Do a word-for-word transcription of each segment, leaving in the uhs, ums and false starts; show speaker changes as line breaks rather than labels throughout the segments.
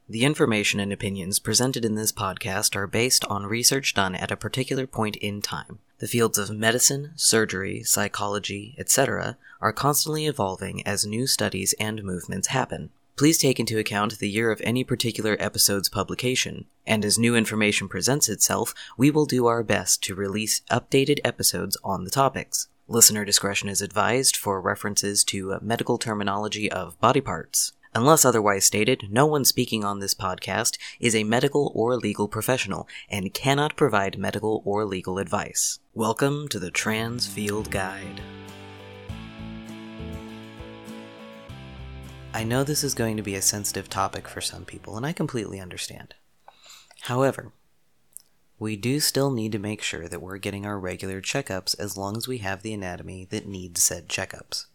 The information and opinions presented in this podcast are based on research done at a particular point in time. The fields of medicine, surgery, psychology, et cetera are constantly evolving as new studies and movements happen. Please take into account the year of any particular episode's publication, and as new information presents itself, we will do our best to release updated episodes on the topics. Listener discretion is advised for references to medical terminology of body parts. Unless otherwise stated, no one speaking on this podcast is a medical or legal professional and cannot provide medical or legal advice. Welcome to the Trans Field Guide. I know this is going to be a sensitive topic for some people, and I completely understand. However, we do still need to make sure that we're getting our regular checkups as long as we have the anatomy that needs said checkups.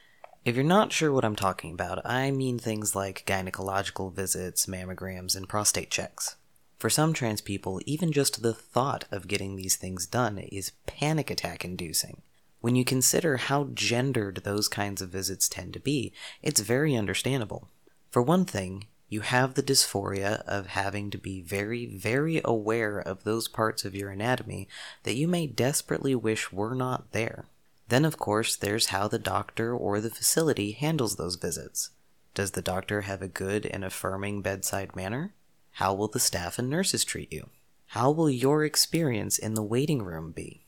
If you're not sure what I'm talking about, I mean things like gynecological visits, mammograms, and prostate checks. For some trans people, even just the thought of getting these things done is panic attack inducing. When you consider how gendered those kinds of visits tend to be, it's very understandable. For one thing, you have the dysphoria of having to be very, very aware of those parts of your anatomy that you may desperately wish were not there. Then, of course, there's how the doctor or the facility handles those visits. Does the doctor have a good and affirming bedside manner? How will the staff and nurses treat you? How will your experience in the waiting room be?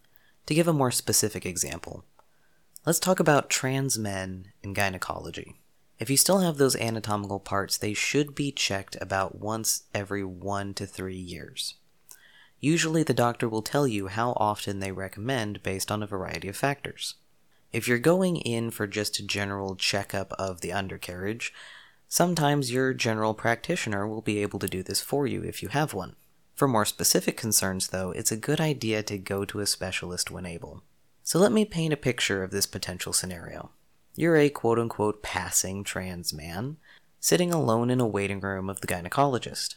To give a more specific example, let's talk about trans men in gynecology. If you still have those anatomical parts, they should be checked about once every one to three years. Usually the doctor will tell you how often they recommend based on a variety of factors. If you're going in for just a general checkup of the undercarriage, sometimes your general practitioner will be able to do this for you if you have one. For more specific concerns, though, it's a good idea to go to a specialist when able. So let me paint a picture of this potential scenario. You're a quote-unquote passing trans man, sitting alone in a waiting room of the gynecologist.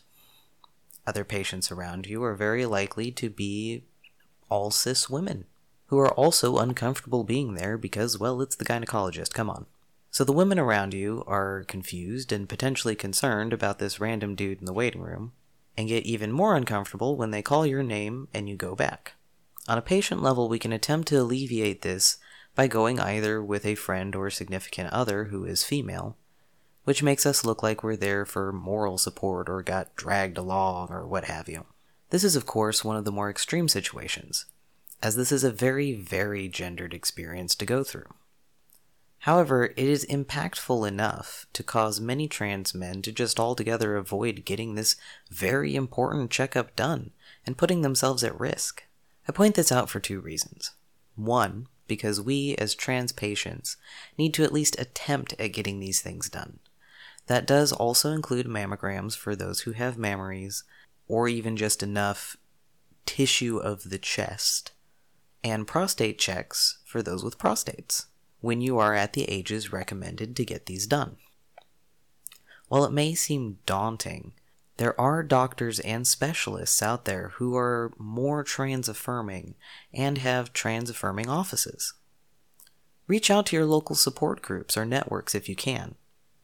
Other patients around you are very likely to be all cis women, who are also uncomfortable being there because, well, it's the gynecologist, come on. So the women around you are confused and potentially concerned about this random dude in the waiting room, and get even more uncomfortable when they call your name and you go back. On a patient level, we can attempt to alleviate this by going either with a friend or significant other who is female, which makes us look like we're there for moral support or got dragged along or what have you. This is, of course, one of the more extreme situations, as this is a very, very gendered experience to go through. However, it is impactful enough to cause many trans men to just altogether avoid getting this very important checkup done and putting themselves at risk. I point this out for two reasons. One, because we, as trans patients, need to at least attempt at getting these things done. That does also include mammograms for those who have mammaries, or even just enough tissue of the chest, and prostate checks for those with prostates, when you are at the ages recommended to get these done. While it may seem daunting, there are doctors and specialists out there who are more trans-affirming and have trans-affirming offices. Reach out to your local support groups or networks if you can.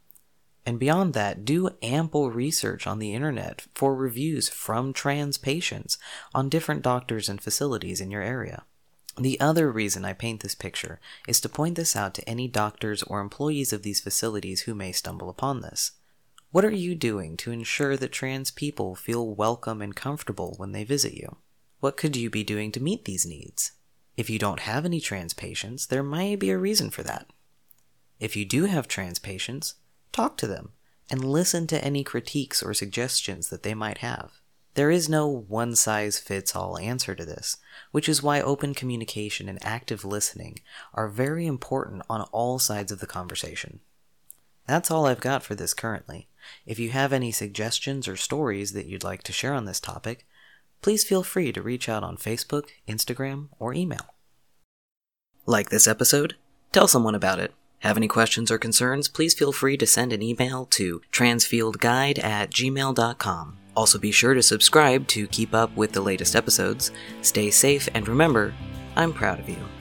And beyond that, do ample research on the internet for reviews from trans patients on different doctors and facilities in your area. The other reason I paint this picture is to point this out to any doctors or employees of these facilities who may stumble upon this. What are you doing to ensure that trans people feel welcome and comfortable when they visit you? What could you be doing to meet these needs? If you don't have any trans patients, there may be a reason for that. If you do have trans patients, talk to them and listen to any critiques or suggestions that they might have. There is no one-size-fits-all answer to this, which is why open communication and active listening are very important on all sides of the conversation. That's all I've got for this currently. If you have any suggestions or stories that you'd like to share on this topic, please feel free to reach out on Facebook, Instagram, or email. Like this episode? Tell someone about it. Have any questions or concerns, please feel free to send an email to transfieldguide at gmail dot com. Also be sure to subscribe to keep up with the latest episodes. Stay safe, and remember, I'm proud of you.